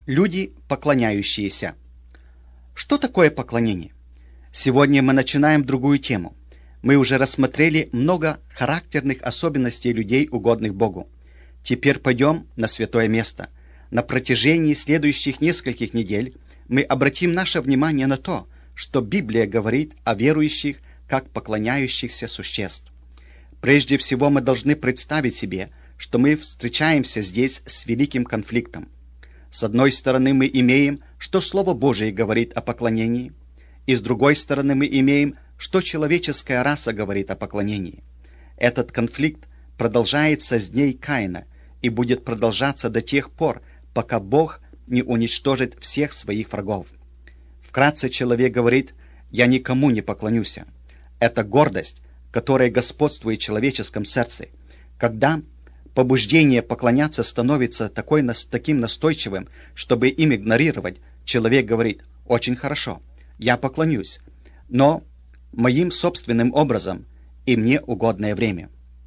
Люди, поклоняющиеся. Что такое поклонение? Сегодня мы начинаем другую тему. Мы уже рассмотрели много характерных особенностей людей, угодных Богу. Теперь пойдем на святое место. На протяжении следующих нескольких недель мы обратим наше внимание на то, что Библия говорит о верующих как поклоняющихся существ. Прежде всего мы должны представить себе, что мы встречаемся здесь с великим конфликтом. С одной стороны мы имеем, что Слово Божие говорит о поклонении, и с другой стороны мы имеем, что человеческая раса говорит о поклонении. Этот конфликт продолжается с дней Каина и будет продолжаться до тех пор, пока Бог не уничтожит всех своих врагов. Вкратце человек говорит: «Я никому не поклонюсь». Это гордость, которая господствует в человеческом сердце. Когда побуждение поклоняться становится таким настойчивым, чтобы им игнорировать, человек говорит: «Очень хорошо, я поклонюсь, но моим собственным образом и мне угодное время».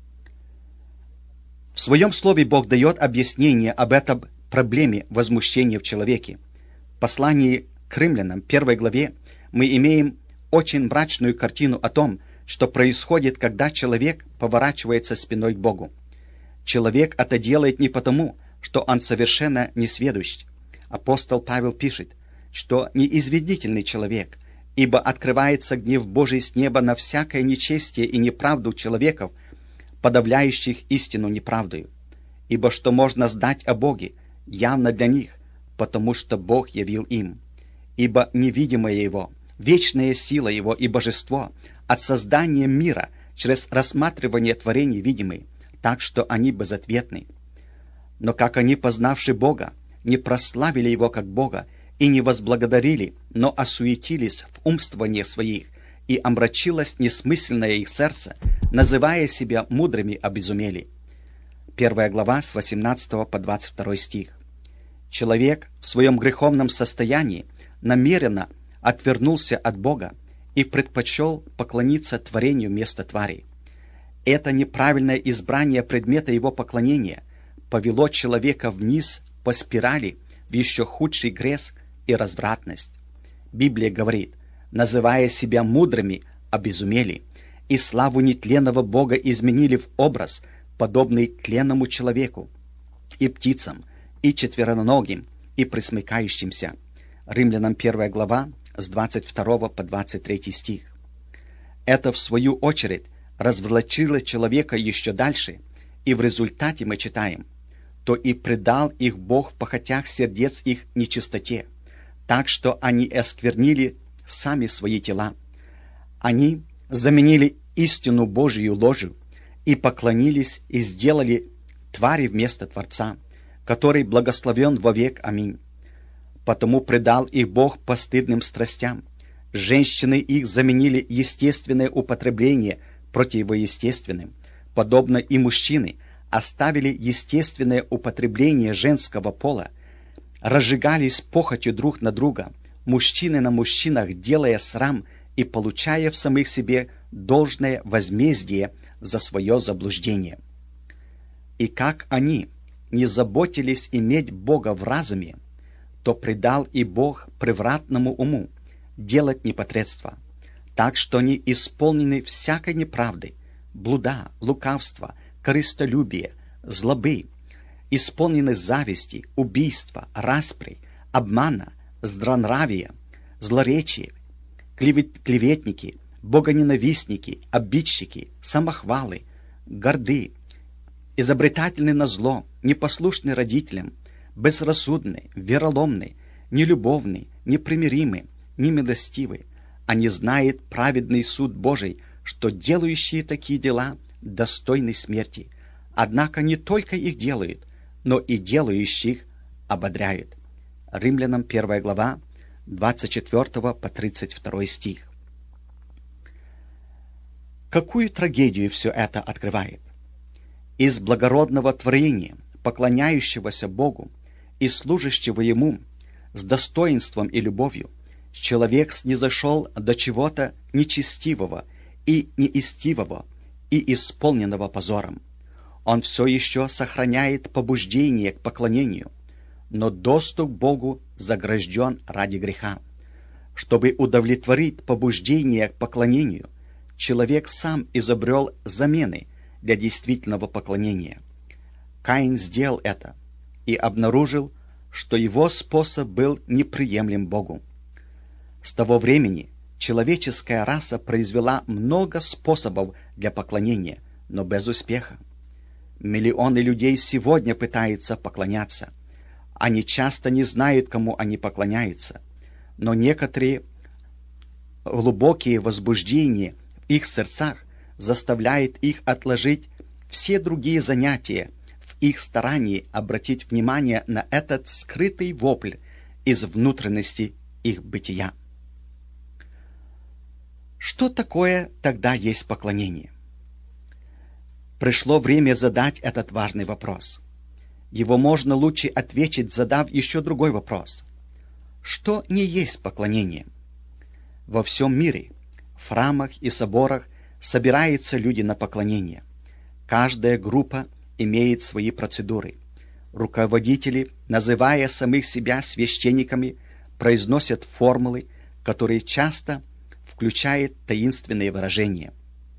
В своем слове Бог дает объяснение об этом проблеме возмущения в человеке. В послании к Римлянам, 1 главе, мы имеем очень мрачную картину о том, что происходит, когда человек поворачивается спиной к Богу. Человек это делает не потому, что он совершенно несведущ. Апостол Павел пишет, что неизвинительный человек, ибо открывается гнев Божий с неба на всякое нечестие и неправду человеков, подавляющих истину неправдою. Ибо что можно знать о Боге, явно для них, потому что Бог явил им. Ибо невидимое Его, вечная сила Его и божество от создания мира через рассматривание творений видимы, так что они безответны. Но как они, познавши Бога, не прославили Его как Бога и не возблагодарили, но осуетились в умствованиях своих, и омрачилось несмысленное их сердце, называя себя мудрыми, обезумели. 1 глава с 18 по 22 стих. Человек в своем греховном состоянии намеренно отвернулся от Бога и предпочел поклониться творению вместо твари. Это неправильное избрание предмета его поклонения повело человека вниз по спирали в еще худший грех и развратность. Библия говорит: называя себя мудрыми, обезумели, и славу нетленного Бога изменили в образ, подобный тленному человеку, и птицам, и четвероногим, и пресмыкающимся. Римлянам 1 глава с 22 по 23 стих. Это, в свою очередь, развлечило человека еще дальше, и в результате мы читаем: «То и предал их Бог в похотях сердец их нечистоте, так что они осквернили сами свои тела. Они заменили истину Божию ложью и поклонились и сделали твари вместо Творца, который благословен вовек. Аминь. Потому предал их Бог постыдным страстям. Женщины их заменили естественное употребление противоестественным, подобно и мужчины оставили естественное употребление женского пола, разжигались похотью друг на друга, мужчины на мужчинах, делая срам и получая в самих себе должное возмездие за свое заблуждение. И как они не заботились иметь Бога в разуме, то предал и Бог превратному уму делать непотребство, так что они исполнены всякой неправды, блуда, лукавства, корыстолюбия, злобы, исполнены зависти, убийства, распри, обмана, здравонравия, злоречия, клеветники, богоненавистники, обидчики, самохвалы, горды, изобретательны на зло, непослушны родителям, безрассудны, вероломны, нелюбовны, непримиримы, немилостивы. Они знают праведный суд Божий, что делающие такие дела достойны смерти. Однако не только их делают, но и делающих ободряют. Римлянам 1 глава 24 по 32 стих. Какую трагедию все это открывает? Из благородного творения, поклоняющегося Богу и служащего Ему с достоинством и любовью, человек снизошел до чего-то нечестивого и неистивого и исполненного позором. Он все еще сохраняет побуждение к поклонению, но доступ к Богу загражден ради греха. Чтобы удовлетворить побуждение к поклонению, человек сам изобрел замены для действительного поклонения. Каин сделал это и обнаружил, что его способ был неприемлем Богу. С того времени человеческая раса произвела много способов для поклонения, но без успеха. Миллионы людей сегодня пытаются поклоняться. Они часто не знают, кому они поклоняются, но некоторые глубокие возбуждения в их сердцах заставляют их отложить все другие занятия в их старании обратить внимание на этот скрытый вопль из внутренности их бытия. Что такое тогда есть поклонение? Пришло время задать этот важный вопрос. Его можно лучше ответить, задав еще другой вопрос. Что не есть поклонение? Во всем мире, в храмах и соборах собираются люди на поклонение. Каждая группа имеет свои процедуры. Руководители, называя самих себя священниками, произносят формулы, которые часто включают таинственные выражения.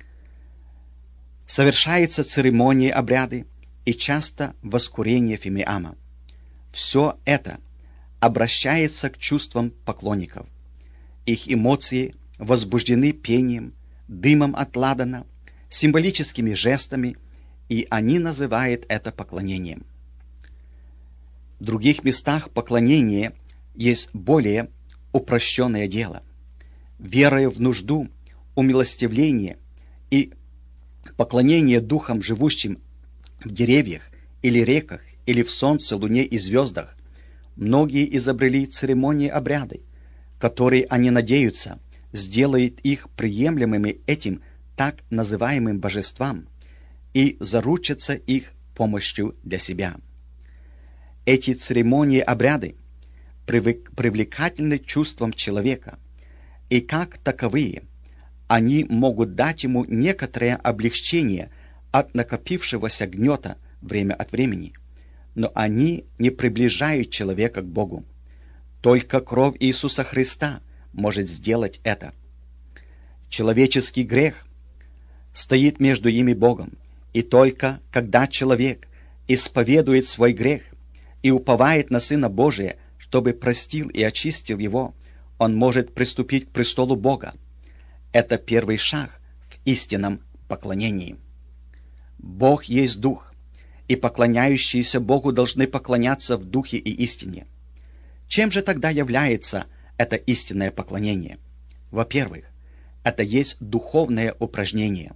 Совершаются церемонии, обряды и часто воскурение фимиама. Все это обращается к чувствам поклонников. Их эмоции возбуждены пением, дымом от ладана, символическими жестами, и они называют это поклонением. В других местах поклонение есть более упрощенное дело. Верою в нужду, умилостивление и поклонение духам, живущим в деревьях или реках, или в солнце, луне и звездах, многие изобрели церемонии, обряды, которые они надеются сделают их приемлемыми этим так называемым божествам и заручатся их помощью для себя. Эти церемонии, обряды привлекательны чувствам человека, и как таковые они могут дать ему некоторое облегчение от накопившегося гнета время от времени, но они не приближают человека к Богу. Только кровь Иисуса Христа может сделать это. Человеческий грех стоит между ими и Богом, и только когда человек исповедует свой грех и уповает на Сына Божия, чтобы простил и очистил его, он может приступить к престолу Бога. Это первый шаг в истинном поклонении. Бог есть Дух, и поклоняющиеся Богу должны поклоняться в Духе и истине. Чем же тогда является это истинное поклонение? Во-первых, это есть духовное упражнение.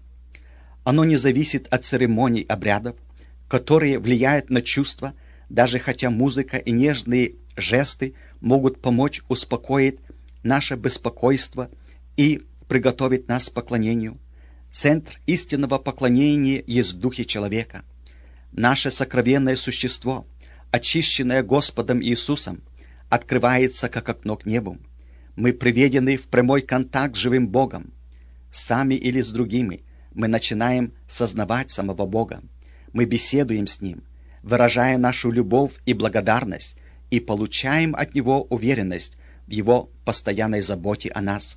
Оно не зависит от церемоний, обрядов, которые влияют на чувства, даже хотя музыка и нежные жесты могут помочь успокоить наше беспокойство и приготовить нас к поклонению. Центр истинного поклонения есть в духе человека. Наше сокровенное существо, очищенное Господом Иисусом, открывается как окно к небу. Мы приведены в прямой контакт с живым Богом. Сами или с другими мы начинаем сознавать самого Бога. Мы беседуем с Ним, выражая нашу любовь и благодарность, и получаем от Него уверенность в Его постоянной заботе о нас.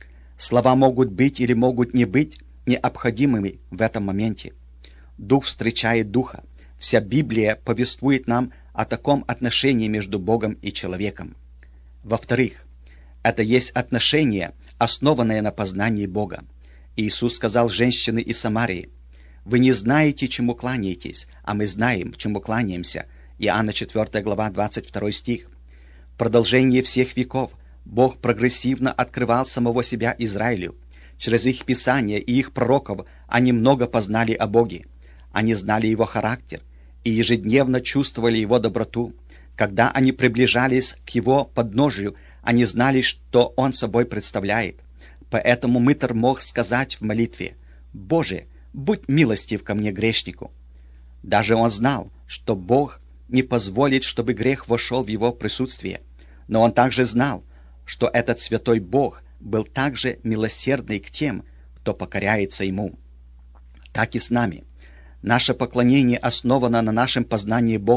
Слова могут быть или могут не быть необходимыми в этом моменте. Дух встречает духа. Вся Библия повествует нам о таком отношении между Богом и человеком. Во-вторых, это есть отношение, основанное на познании Бога. Иисус сказал женщине из Самарии: «Вы не знаете, чему кланяетесь, а мы знаем, чему кланяемся». Иоанна 4 глава, 22 стих. В продолжении всех веков Бог прогрессивно открывал самого себя Израилю. Через их Писания и их пророков они много познали о Боге. Они знали Его характер и ежедневно чувствовали Его доброту. Когда они приближались к Его подножию, они знали, что Он собой представляет. Поэтому мытарь мог сказать в молитве: «Боже, будь милостив ко мне, грешнику». Даже он знал, что Бог не позволит, чтобы грех вошел в его присутствие. Но он также знал, что этот святой Бог был также милосердный к тем, кто покоряется Ему. Так и с нами. Наше поклонение основано на нашем познании Богом,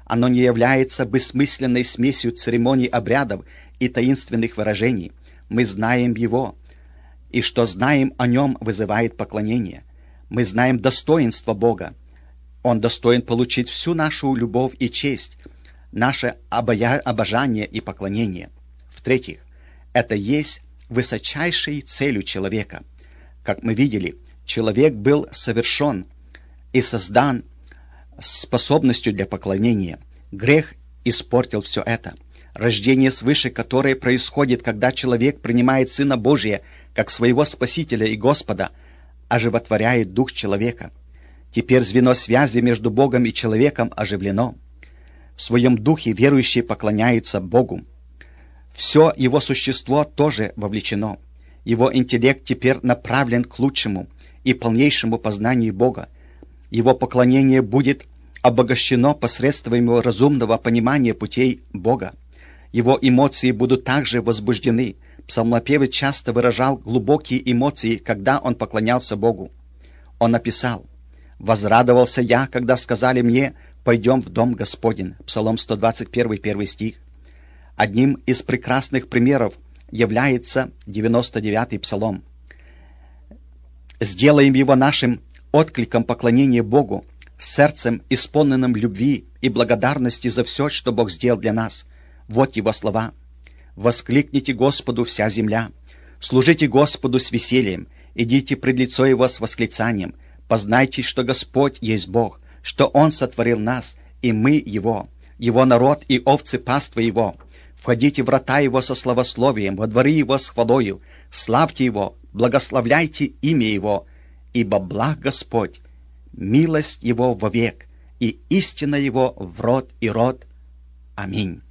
Оно не является бессмысленной смесью церемоний, обрядов и таинственных выражений. Мы знаем Его, и что знаем о Нем, вызывает поклонение. Мы знаем достоинство Бога. Он достоин получить всю нашу любовь и честь, наше обожание и поклонение. В-третьих, это есть высочайшей целью человека. Как мы видели, человек был совершен и создан способностью для поклонения. Грех испортил все это. Рождение свыше, которое происходит, когда человек принимает Сына Божия как своего Спасителя и Господа, оживотворяет дух человека. Теперь звено связи между Богом и человеком оживлено. В своем духе верующие поклоняются Богу. Все его существо тоже вовлечено. Его интеллект теперь направлен к лучшему и полнейшему познанию Бога. Его поклонение будет обогащено посредством его разумного понимания путей Бога. Его эмоции будут также возбуждены. Псалмопевец часто выражал глубокие эмоции, когда он поклонялся Богу. Он написал: «Возрадовался я, когда сказали мне: пойдем в дом Господень». Псалом 121, 1 стих. Одним из прекрасных примеров является 99-й псалом. «Сделаем его нашим откликом поклонения Богу, сердцем, исполненным любви и благодарности за все, что Бог сделал для нас». Вот его слова: «Воскликните Господу вся земля, служите Господу с весельем, идите пред лицо Его с восклицанием, познайте, что Господь есть Бог, что Он сотворил нас, и мы Его, Его народ и овцы паства Его. Входите в врата Его со славословием, во дворы Его с хвалою, славьте Его, благословляйте имя Его, ибо благ Господь, милость Его вовек, и истина Его в род и род. Аминь».